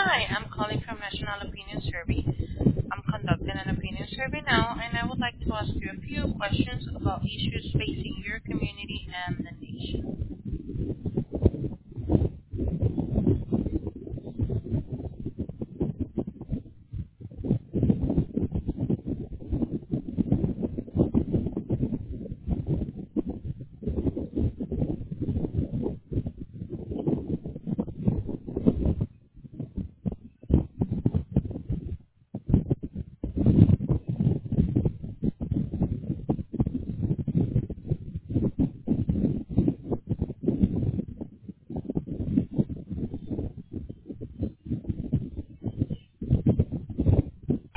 Hi, I'm calling from National Opinion Survey. I'm conducting an opinion survey now, and I would like to ask you a few questions about issues facing your community and the nation.